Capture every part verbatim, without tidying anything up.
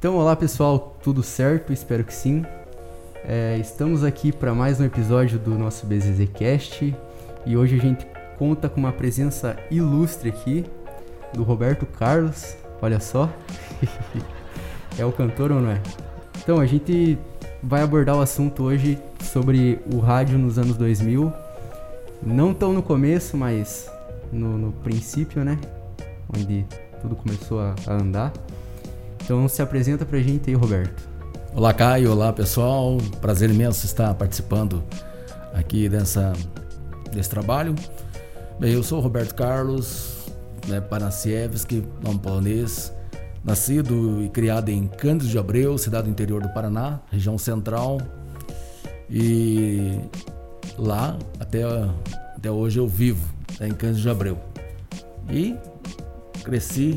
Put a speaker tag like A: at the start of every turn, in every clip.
A: Então, olá pessoal, tudo certo? Espero que sim. É, estamos aqui para mais um episódio do nosso BZZcast e hoje a gente conta com uma presença ilustre aqui do Roberto Carlos, olha só. É o cantor ou não é? Então, a gente vai abordar o assunto hoje sobre o rádio nos anos dois mil. Não tão no começo, mas no, no princípio, né? Onde tudo começou a, a andar. Então se apresenta pra gente aí, Roberto.
B: Olá, Caio. Olá, pessoal. Prazer imenso estar participando aqui dessa, desse trabalho. Bem, eu sou o Roberto Carlos, né, Panasiewski, nome polonês. Nascido e criado em Cândido de Abreu, cidade do interior do Paraná, região central. E lá, até, até hoje, eu vivo, né, em Cândido de Abreu. E cresci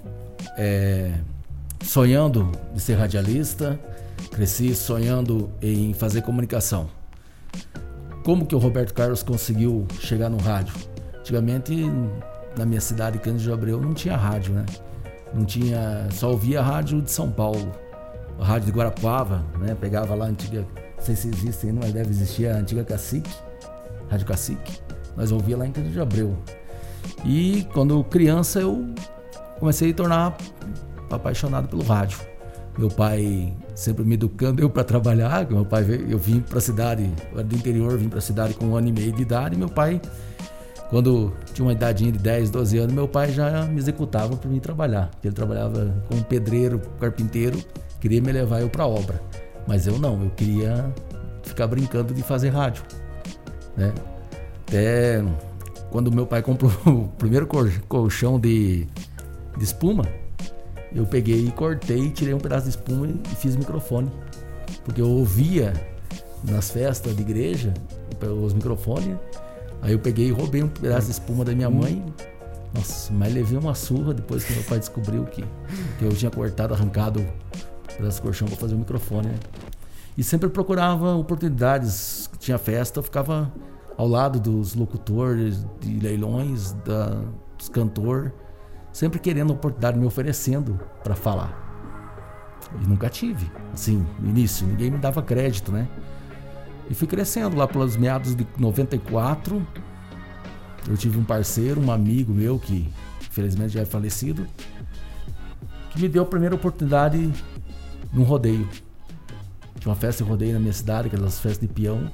B: é, sonhando em ser radialista, cresci sonhando em fazer comunicação. Como que o Roberto Carlos conseguiu chegar no rádio? Antigamente, na minha cidade, Cândido de Abreu, não tinha rádio, né? Não tinha, só ouvia a rádio de São Paulo, a rádio de Guarapuava, né? Pegava lá a antiga, não sei se existe ainda, mas deve existir a antiga Cacique, Rádio Cacique. Nós ouvia lá em Cândido de Abreu. E quando criança eu comecei a me tornar apaixonado pelo rádio. Meu pai sempre me educando eu para trabalhar. Meu pai veio, eu vim para a cidade, eu era do interior, vim para a cidade com um ano e meio de idade. E meu pai, quando tinha uma idadinha de dez, doze anos, meu pai já me executava para mim trabalhar. Ele trabalhava como pedreiro, carpinteiro, queria me levar eu para a obra. Mas eu não, eu queria ficar brincando de fazer rádio, né? Até quando meu pai comprou o primeiro colchão de, de espuma, eu peguei e cortei, tirei um pedaço de espuma e fiz microfone. Porque eu ouvia nas festas de igreja os microfones. Aí eu peguei e roubei um pedaço de espuma da minha mãe. Nossa, mas levei uma surra depois que meu pai descobriu que, que eu tinha cortado, arrancado um pedaço de colchão para fazer o microfone, né? E sempre procurava oportunidades. Tinha festa, eu ficava ao lado dos locutores de leilões, da, dos cantores, sempre querendo a oportunidade, me oferecendo para falar. E nunca tive, assim, no início, ninguém me dava crédito, né? E fui crescendo lá pelos meados de noventa e quatro. Eu tive um parceiro, um amigo meu, que infelizmente já é falecido, que me deu a primeira oportunidade num rodeio. Tinha uma festa de rodeio na minha cidade, aquelas festas de peão.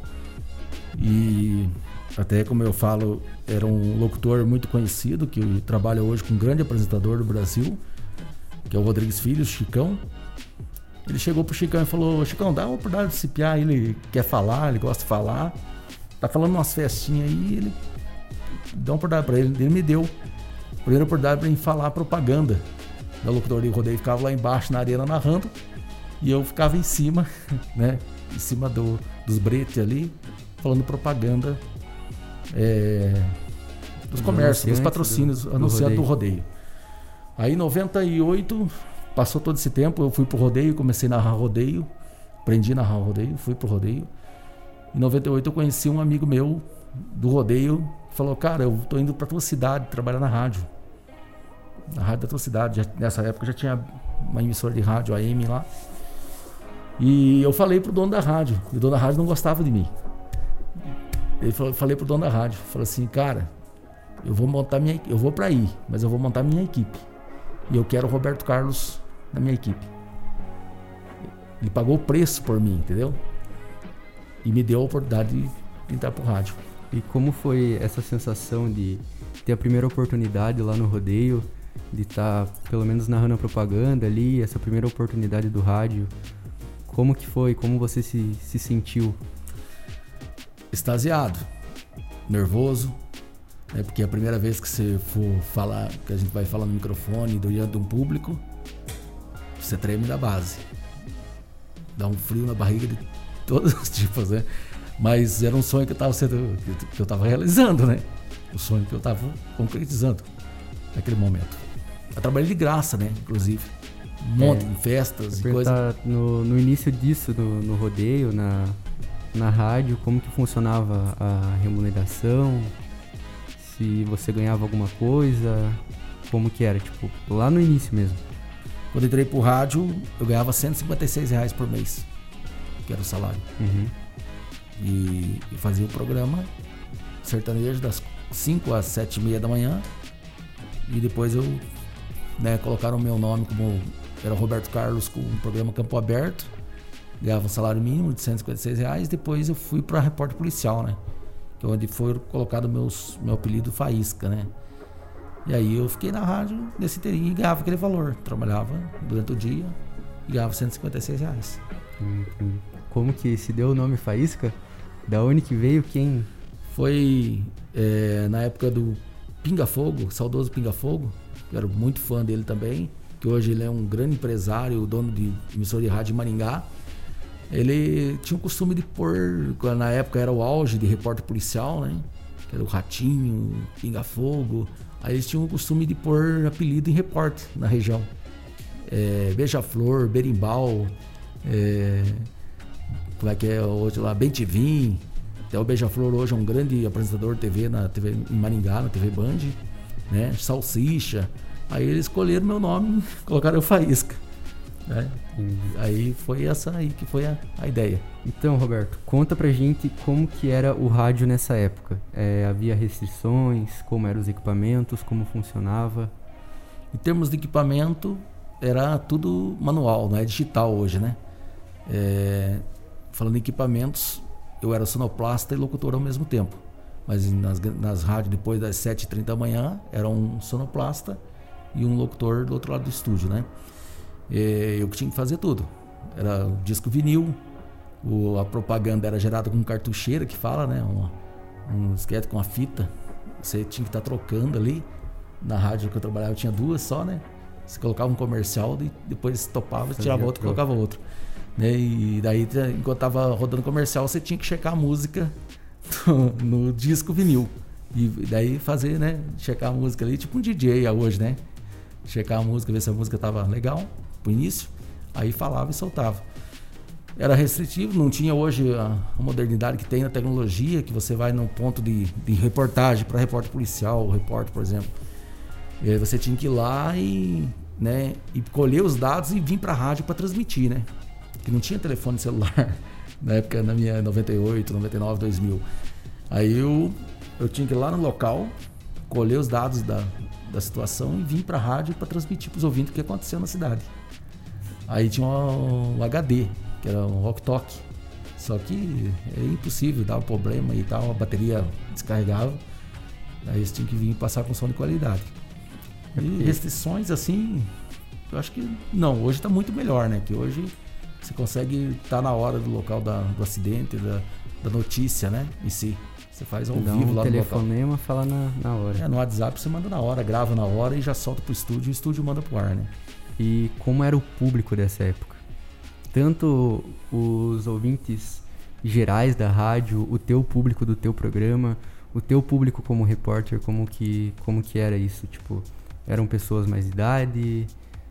B: E até, como eu falo, era um locutor muito conhecido, que trabalha hoje com um grande apresentador do Brasil, que é o Rodrigues Filho, o Chicão. Ele chegou pro Chicão e falou: Chicão, dá uma oportunidade de se piar, ele quer falar, ele gosta de falar, tá falando umas festinhas aí, ele dá uma oportunidade pra ele. Ele me deu a primeira oportunidade pra mim falar propaganda da locutor de rodeio. Ficava lá embaixo na arena narrando e eu ficava em cima, né, em cima do, dos bretes ali, falando propaganda é, dos comércios, dos patrocínios, do, anunciando do rodeio. do rodeio. Aí em noventa e oito, passou todo esse tempo, eu fui pro rodeio, comecei a narrar rodeio, aprendi a narrar rodeio, fui pro rodeio. Em noventa e oito eu conheci um amigo meu do rodeio, falou: cara, eu tô indo pra tua cidade trabalhar na rádio. Na rádio da tua cidade. Já, nessa época já tinha uma emissora de rádio, A M lá. E eu falei pro dono da rádio, e o dono da rádio não gostava de mim. Eu falei pro dono da rádio, falei assim: cara, eu vou montar minha, eu vou para aí, mas eu vou montar minha equipe. E eu quero o Roberto Carlos na minha equipe. Ele pagou o preço por mim, entendeu? E me deu a oportunidade de entrar pro rádio.
A: E como foi essa sensação de ter a primeira oportunidade lá no rodeio, de estar tá, pelo menos narrando a propaganda ali, essa primeira oportunidade do rádio? Como que foi? Como você se, se sentiu?
B: Extasiado, nervoso, né? Porque é a primeira vez que você for falar, que a gente vai falar no microfone diante de um público, você treme da base, dá um frio na barriga de todos os tipos, né? Mas era um sonho que eu estava sendo, que eu estava realizando, né? O sonho que eu estava concretizando naquele momento. Eu trabalhei de graça, né? Inclusive, um monte de é, festas e coisas.
A: No, no início disso, no, no rodeio, na na rádio, como que funcionava a remuneração, se você ganhava alguma coisa, como que era, tipo, lá no início mesmo?
B: Quando eu entrei pro rádio, eu ganhava cento e cinquenta e seis reais por mês, que era o salário.
A: Uhum.
B: E, e fazia o programa sertanejo das cinco às sete e meia da manhã. E depois eu, né, colocaram o meu nome como... Era Roberto Carlos com o programa Campo Aberto. Ganhava um salário mínimo de cento e cinquenta e seis reais. Depois eu fui para repórter policial, né? Que é onde foi colocado meus, meu apelido Faísca, né? E aí eu fiquei na rádio nesse inteirinho e ganhava aquele valor. Trabalhava durante o dia e ganhava cento e cinquenta e seis reais.
A: Hum, como que se deu o nome Faísca? Da onde que veio? Quem?
B: Foi é, na época do Pinga Fogo, saudoso Pinga Fogo. Eu era muito fã dele também. Que hoje ele é um grande empresário, dono de emissora de rádio em Maringá. Ele tinha o costume de pôr, na época era o auge de repórter policial, né? Que era o Ratinho, Pinga Fogo. Aí eles tinham o costume de pôr apelido em repórter na região. É, Beija-Flor, Berimbau, é, como é que é hoje lá? Bem-te-vim. Até o Beija-Flor hoje é um grande apresentador de T V, na T V em Maringá, na T V Band, né? Salsicha. Aí eles escolheram meu nome, colocaram eu Faísca. Né? Hum. Aí foi essa aí que foi a, a ideia.
A: Então, Roberto, conta pra gente como que era o rádio nessa época. É, havia restrições, como eram os equipamentos, como funcionava?
B: Em termos de equipamento, era tudo manual, não é digital hoje, né? É, falando em equipamentos, eu era sonoplasta e locutor ao mesmo tempo. Mas nas, nas rádios, depois das sete e trinta da manhã, era um sonoplasta e um locutor do outro lado do estúdio, né? E eu que tinha que fazer tudo. Era o disco vinil, o, a propaganda era gerada com cartucheira, que fala, né? Um, um disquete com a fita. Você tinha que estar trocando ali. Na rádio que eu trabalhava eu tinha duas só, né? Você colocava um comercial e depois topava, você tirava outro e colocava outro. Né? E daí, enquanto tava rodando comercial, você tinha que checar a música no, no disco vinil. E daí fazer, né? Checar a música ali, tipo um D J hoje, né? Checar a música, ver se a música tava legal pro início, aí falava e soltava. Era restritivo, não tinha hoje a, a modernidade que tem na tecnologia, que você vai num ponto de, de reportagem para repórter policial, repórter, por exemplo. E aí você tinha que ir lá e, né, e colher os dados e vir para a rádio para transmitir, né? Que não tinha telefone celular na época, na minha noventa e oito, noventa e nove, dois mil. Aí eu, eu tinha que ir lá no local, colher os dados da da situação e vim para a rádio para transmitir para os ouvintes o que aconteceu na cidade. Aí tinha um, um H D, que era um Rock Talk, só que é impossível, dava problema e tal, a bateria descarregava, aí eles tinham que vir passar com som de qualidade. E restrições assim, eu acho que não, hoje está muito melhor, né? Que hoje você consegue estar na hora do local da, do acidente, da, da notícia, né? Em si. Você faz ao
A: Dá
B: vivo
A: um
B: lá no local.
A: telefonema, fala na, na hora.
B: É, no WhatsApp você manda na hora, grava na hora e já solta pro estúdio e o estúdio manda pro ar, né?
A: E como era o público dessa época? Tanto os ouvintes gerais da rádio, o teu público do teu programa, o teu público como repórter, como que, como que era isso? Tipo, eram pessoas mais de idade?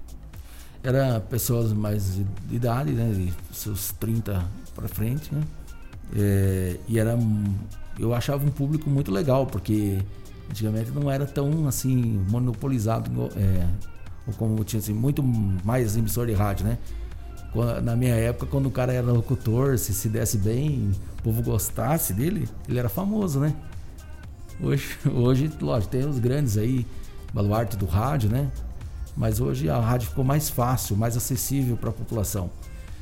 B: Era pessoas mais de idade, né? De seus trinta pra frente, né? É, e era... Eu achava um público muito legal, porque antigamente não era tão assim monopolizado, é, ou como tinha assim, muito mais emissor de rádio, né? Na minha época, quando o cara era locutor, se se desse bem, o povo gostasse dele, ele era famoso, né? Hoje, hoje lógico, tem os grandes aí, baluarte do rádio, né? Mas hoje a rádio ficou mais fácil, mais acessível para a população.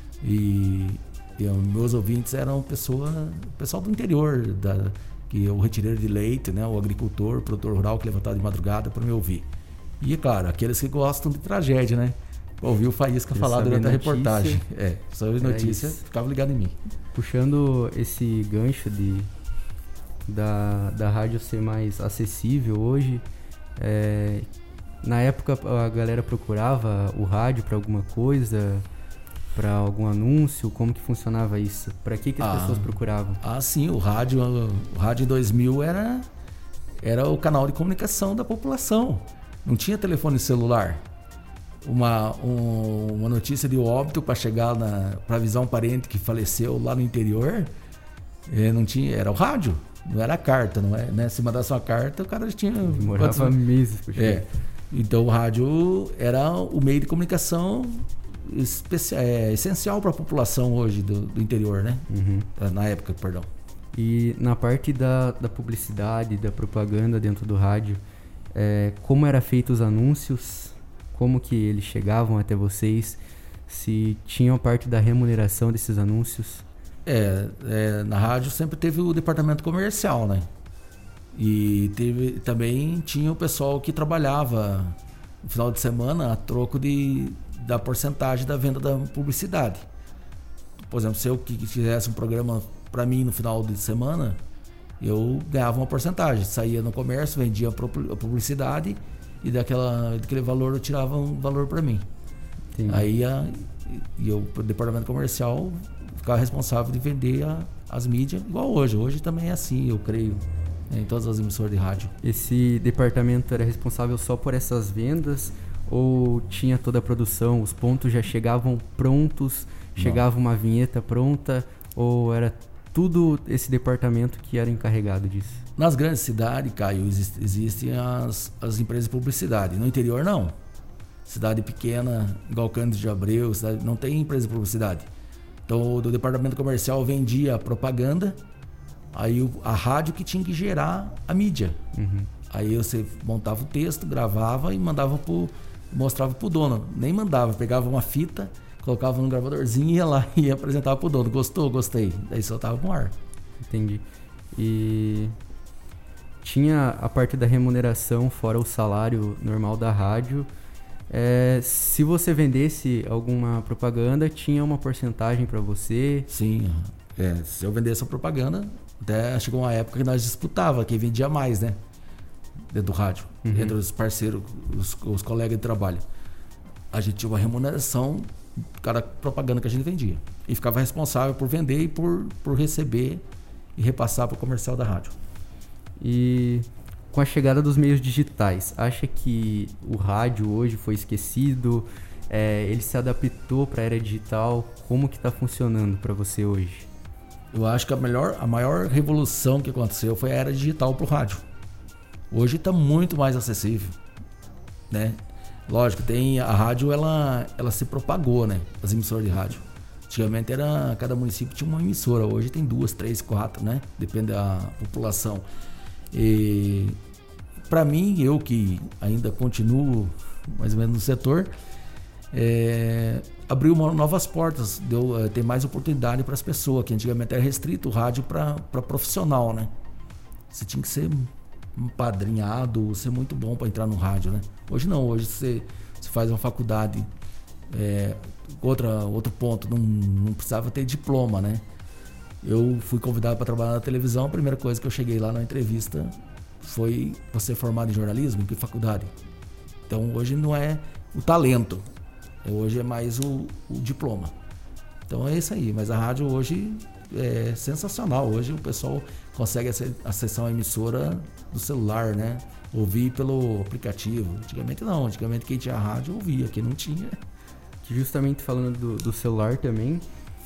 B: E E meus ouvintes eram pessoa, pessoal do interior, da, que o retireiro de leite, né, o agricultor, o produtor rural que levantava de madrugada para me ouvir. E, claro, aqueles que gostam de tragédia, né? Ouviu o Faísca falar durante a reportagem. É, sobre notícia, ficava ligado em mim.
A: Puxando esse gancho de, da, da rádio ser mais acessível hoje, é, na época a galera procurava o rádio para alguma coisa... Para algum anúncio? Como que funcionava isso? Para que, que as ah, pessoas procuravam?
B: Ah, sim, o rádio, o rádio em dois mil era, era o canal de comunicação da população. Não tinha telefone celular. Uma, um, uma notícia de óbito para chegar para avisar um parente que faleceu lá no interior, não tinha, era o rádio, não era a carta, não é? Né? Se mandasse uma carta, o cara tinha...
A: Demorava meses para chegar.
B: É. Então o rádio era o meio de comunicação especial, é, essencial para a população hoje do, do interior, né?
A: Uhum.
B: Na época, perdão.
A: E na parte da, da publicidade, da propaganda dentro do rádio, é, como era feito os anúncios, como que eles chegavam até vocês, se tinham a parte da remuneração desses anúncios?
B: É, é, na rádio sempre teve o departamento comercial, né? E teve, também tinha o pessoal que trabalhava no final de semana a troco de, da porcentagem da venda da publicidade. Por exemplo, se eu que fizesse um programa para mim no final de semana, eu ganhava uma porcentagem. Saía no comércio, vendia a publicidade e daquela, daquele valor eu tirava um valor para mim. Entendi. Aí a, e eu, o departamento comercial ficava responsável de vender a, as mídias, igual hoje. Hoje também é assim, eu creio. Em todas as emissoras de rádio.
A: Esse departamento era responsável só por essas vendas ou tinha toda a produção? Os pontos já chegavam prontos? Não. Chegava uma vinheta pronta? Ou era tudo esse departamento que era encarregado disso?
B: Nas grandes cidades, Caio, exist, existem as, as empresas de publicidade. No interior, não. Cidade pequena, igual Cândido de Abreu, cidade, não tem empresa de publicidade. Então, o do departamento comercial vendia propaganda. Aí a rádio que tinha que gerar a mídia. Uhum. Aí você montava o texto, gravava e mandava pro, mostrava pro dono. Nem mandava, pegava uma fita, colocava num gravadorzinho e ia lá e apresentava pro dono. Gostou? Gostei. Daí soltava pro ar.
A: Entendi. E tinha a parte da remuneração fora o salário normal da rádio. É, se você vendesse alguma propaganda, tinha uma porcentagem para você?
B: Sim. É, se eu vendesse a propaganda... Até chegou uma época que nós disputava quem vendia mais, né? Dentro do rádio, uhum. Entre os parceiros, os, os colegas de trabalho. A gente tinha uma remuneração cada propaganda que a gente vendia. E ficava responsável por vender e por, por receber e repassar para o comercial da rádio.
A: E com a chegada dos meios digitais, acha que o rádio hoje foi esquecido? É, ele se adaptou para a era digital? Como que está funcionando para você hoje?
B: Eu acho que a, melhor, a maior revolução que aconteceu foi a era digital para o rádio. Hoje está muito mais acessível, né? Lógico, tem a rádio, ela, ela se propagou, né? As emissoras de rádio. Antigamente era, cada município tinha uma emissora, hoje tem duas, três, quatro, né? Depende da população. E para mim, eu que ainda continuo mais ou menos no setor, é, abriu uma, novas portas, deu, é, tem mais oportunidade para as pessoas, que antigamente era restrito o rádio para profissional, né? Você tinha que ser padrinhado, ser muito bom para entrar no rádio, né? Hoje não, hoje você, você faz uma faculdade, é, outra, outro ponto, não, não precisava ter diploma, né? Eu fui convidado para trabalhar na televisão, a primeira coisa que eu cheguei lá na entrevista foi: você é formado em jornalismo? Em que faculdade? Então hoje não é o talento, hoje é mais o, o diploma. Então é isso aí, mas a rádio hoje é sensacional. Hoje o pessoal consegue acessar uma emissora do celular, né? Ouvir pelo aplicativo. Antigamente não, antigamente quem tinha rádio ouvia, quem não tinha.
A: Justamente falando do, do celular também,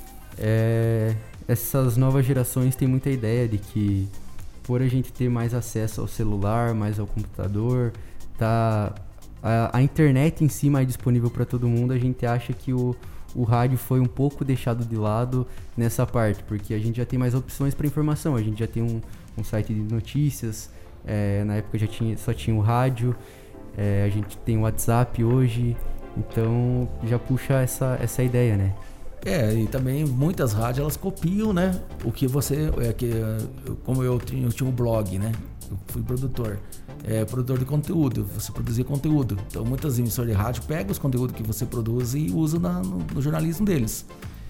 A: é, essas novas gerações têm muita ideia de que por a gente ter mais acesso ao celular, mais ao computador, tá, a, a internet em si mais disponível para todo mundo, a gente acha que o, o rádio foi um pouco deixado de lado nessa parte, porque a gente já tem mais opções para informação, a gente já tem um, um site de notícias, é, na época já tinha, só tinha o rádio, é, a gente tem o WhatsApp hoje, então já puxa essa, essa ideia, né?
B: É, e também muitas rádios elas copiam, né? O que você, é, que, como eu tinha, eu tinha um blog, né? Eu fui produtor, é, produtor de conteúdo, você produzia conteúdo. Então muitas emissoras de rádio pegam os conteúdos que você produz e usam na, no, no jornalismo deles.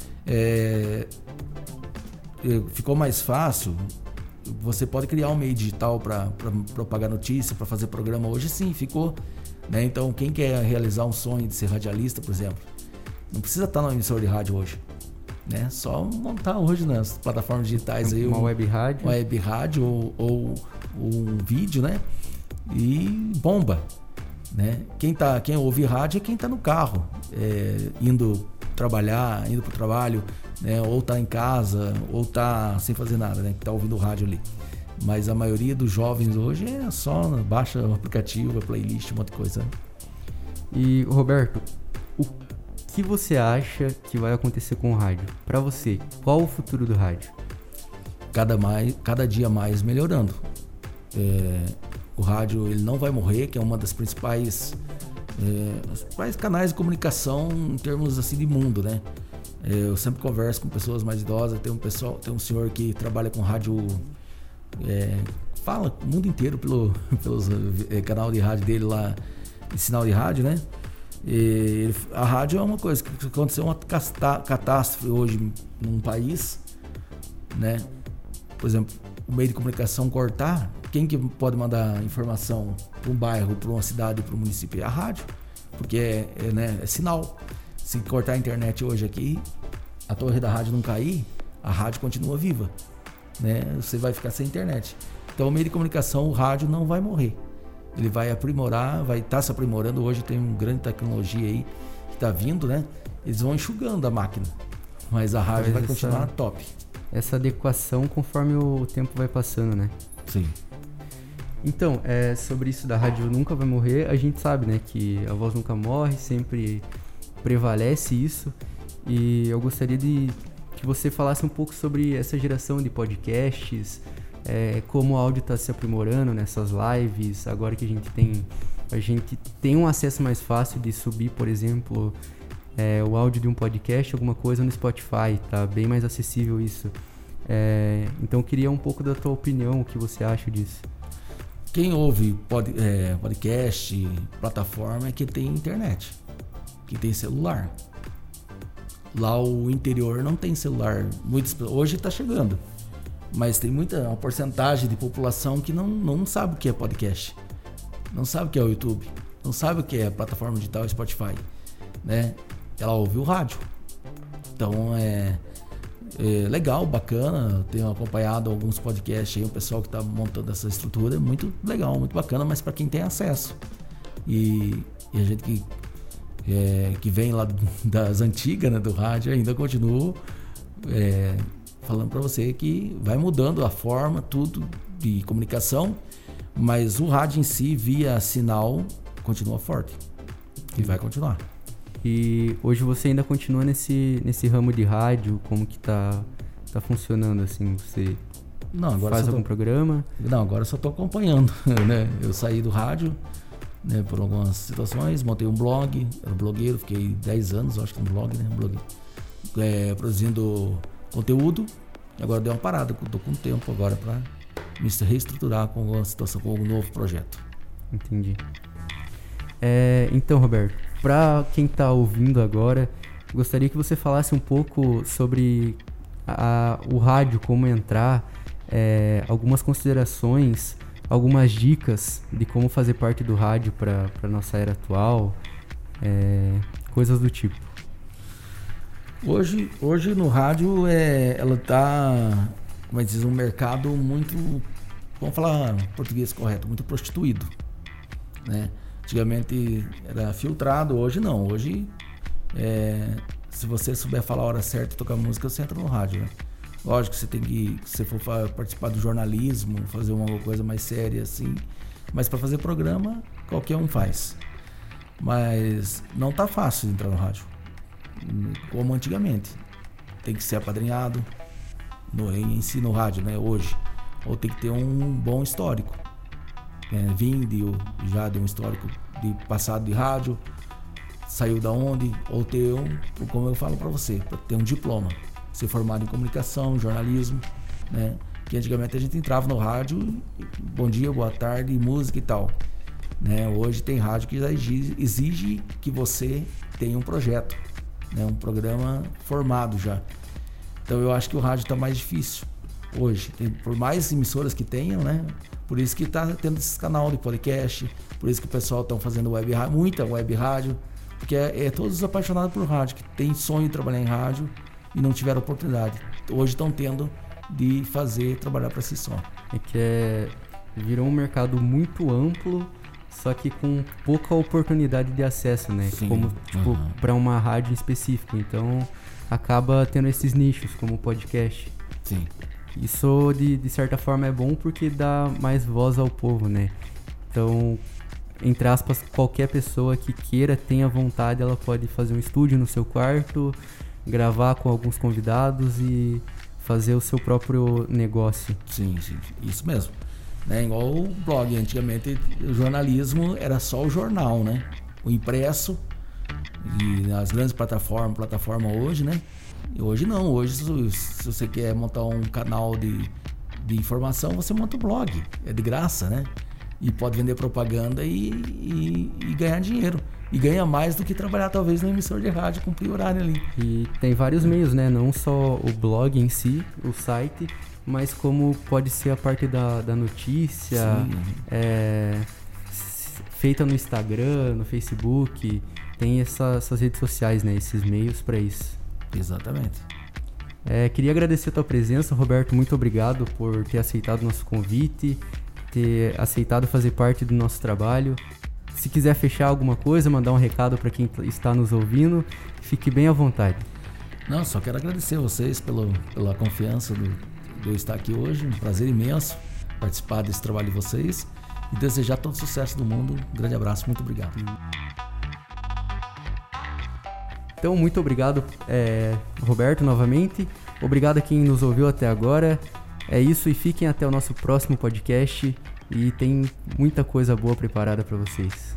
B: É, ficou mais fácil. Você pode criar um meio digital para propagar notícia, para fazer programa. Hoje sim, ficou. Né? Então quem quer realizar um sonho de ser radialista, por exemplo, não precisa estar numa emissora de rádio hoje, né? Só montar hoje nas plataformas digitais aí
A: uma um, web rádio,
B: uma web rádio ou, ou um vídeo, né? E bomba, né? Quem tá, quem ouve rádio é quem tá no carro, é, indo trabalhar, indo pro trabalho, né? Ou tá em casa, ou tá sem fazer nada, né? Que tá ouvindo rádio ali. Mas a maioria dos jovens hoje é só baixa o aplicativo, a playlist, um monte de coisa.
A: E, Roberto, o que você acha que vai acontecer com o rádio? Para você, qual o futuro do rádio?
B: Cada, mais, cada dia mais melhorando. É, o rádio ele não vai morrer, que é uma das principais, é, os principais canais de comunicação em termos assim de mundo, né? É, eu sempre converso com pessoas mais idosas. Tem um pessoal, tem um senhor que trabalha com rádio, é, fala o mundo inteiro pelo pelos, é, canal de rádio dele lá, de sinal de rádio, né? E ele, a rádio é uma coisa que aconteceu uma catástrofe hoje num país, né? Por exemplo, o meio de comunicação cortar, quem que pode mandar informação para um bairro, para uma cidade, para um município? É a rádio, porque é, é, né, é sinal. Se cortar a internet hoje aqui, a torre da rádio não cair, a rádio continua viva, né? Você vai ficar sem internet. Então o meio de comunicação, o rádio não vai morrer. Ele vai aprimorar, vai estar tá se aprimorando. Hoje tem uma grande tecnologia aí que está vindo, né? Eles vão enxugando a máquina, mas a rádio mas vai essa, continuar top.
A: Essa adequação conforme o tempo vai passando, né?
B: Sim.
A: Então, é, sobre isso da rádio nunca vai morrer, a gente sabe, né? Que a voz nunca morre, sempre prevalece isso. E eu gostaria de que você falasse um pouco sobre essa geração de podcasts, É, como o áudio está se aprimorando nessas lives, agora que a gente tem a gente tem um acesso mais fácil de subir, por exemplo, é, o áudio de um podcast, alguma coisa no Spotify, tá bem mais acessível isso. É, então eu queria um pouco da tua opinião, o que você acha disso.
B: Quem ouve pod, é, podcast, plataforma, é que tem internet, que tem celular. Lá o interior não tem celular, muitos, hoje está chegando. Mas tem muita uma porcentagem de população que não, não sabe o que é podcast, não sabe o que é o YouTube, não sabe o que é a plataforma digital Spotify, né? Ela ouve o rádio. Então é, é legal, bacana. Tenho acompanhado alguns podcasts aí, o pessoal que está montando essa estrutura, é muito legal, muito bacana, mas para quem tem acesso. E, e a gente que, é, que vem lá das antigas, né, do rádio, ainda continua é, falando para você que vai mudando a forma, tudo de comunicação, mas o rádio em si, via sinal, continua forte e vai continuar.
A: E hoje você ainda continua nesse, nesse ramo de rádio? Como que tá, tá funcionando assim? Você
B: Não, agora
A: faz
B: tô,
A: algum programa?
B: Não, agora só tô acompanhando, né? Eu saí do rádio, né, por algumas situações, montei um blog, era blogueiro, fiquei dez anos, acho que no blog, né? Blog, é, produzindo conteúdo. Agora deu uma parada, estou com tempo agora para me reestruturar com uma situação, com um novo projeto.
A: Entendi. É, então, Roberto, para quem está ouvindo agora, gostaria que você falasse um pouco sobre a, o rádio, como entrar, é, algumas considerações, algumas dicas de como fazer parte do rádio para a nossa era atual, é, coisas do tipo.
B: Hoje, hoje no rádio é, ela tá, como é que diz, um mercado muito, vamos falar português correto, muito prostituído, né? Antigamente era filtrado, hoje não. Hoje, é, se você souber falar a hora certa e tocar música, você entra no rádio, né? Lógico que você tem que, se você for participar do jornalismo, fazer uma coisa mais séria assim, mas para fazer programa, qualquer um faz. Mas não tá fácil entrar no rádio, como antigamente. Tem que ser apadrinhado no, em si no rádio, né? Hoje. Ou tem que ter um bom histórico. É, vim de, já de um histórico de passado de rádio, saiu da onde, ou ter um, como eu falo para você, para ter um diploma, ser formado em comunicação, jornalismo, né? Que antigamente a gente entrava no rádio, bom dia, boa tarde, música e tal, né? Hoje tem rádio que já exige, exige que você tenha um projeto, né? Um programa formado já. Então eu acho que o rádio está mais difícil hoje, tem, por mais emissoras que tenham, né? Por isso que está tendo esse canal de podcast, por isso que o pessoal está fazendo web rádio, muita web rádio, porque é, é todos apaixonados por rádio, que tem sonho de trabalhar em rádio e não tiveram oportunidade. Hoje estão tendo de fazer, trabalhar para si só.
A: É que é, virou um mercado muito amplo, só que com pouca oportunidade de acesso, né?
B: Sim.
A: Como tipo, uhum. para uma rádio em específico. Então acaba tendo esses nichos, como o podcast.
B: Sim.
A: Isso, de, de certa forma, é bom porque dá mais voz ao povo, né? Então, entre aspas, qualquer pessoa que queira, tenha vontade, ela pode fazer um estúdio no seu quarto, gravar com alguns convidados e fazer o seu próprio negócio.
B: Sim, sim, isso mesmo. Né? Igual o blog, antigamente o jornalismo era só o jornal, né? O impresso e as grandes plataformas, plataforma hoje, né? E hoje não, hoje se, se você quer montar um canal de, de informação, você monta um blog, é de graça, né? E pode vender propaganda e, e, e ganhar dinheiro. E ganha mais do que trabalhar talvez no emissor de rádio, cumprir horário ali.
A: E tem vários meios, né? Não só o blog em si, o site, mas como pode ser a parte da, da notícia, é, feita no Instagram, no Facebook. Tem essa, essas redes sociais, né? Esses meios para isso.
B: Exatamente.
A: É, queria agradecer a tua presença, Roberto. Muito obrigado por ter aceitado o nosso convite, ter aceitado fazer parte do nosso trabalho. Se quiser fechar alguma coisa, mandar um recado para quem está nos ouvindo, fique bem à vontade.
B: Não, só quero agradecer a vocês pelo, pela confiança do, de eu estar aqui hoje. Um prazer imenso participar desse trabalho de vocês e desejar todo o sucesso do mundo. Um grande abraço, muito obrigado.
A: Então, muito obrigado, é, Roberto, novamente. Obrigado a quem nos ouviu até agora. É isso, e fiquem até o nosso próximo podcast. E tem muita coisa boa preparada para vocês.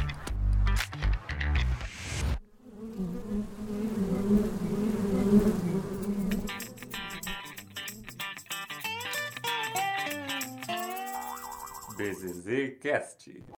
C: B Z Z Cast.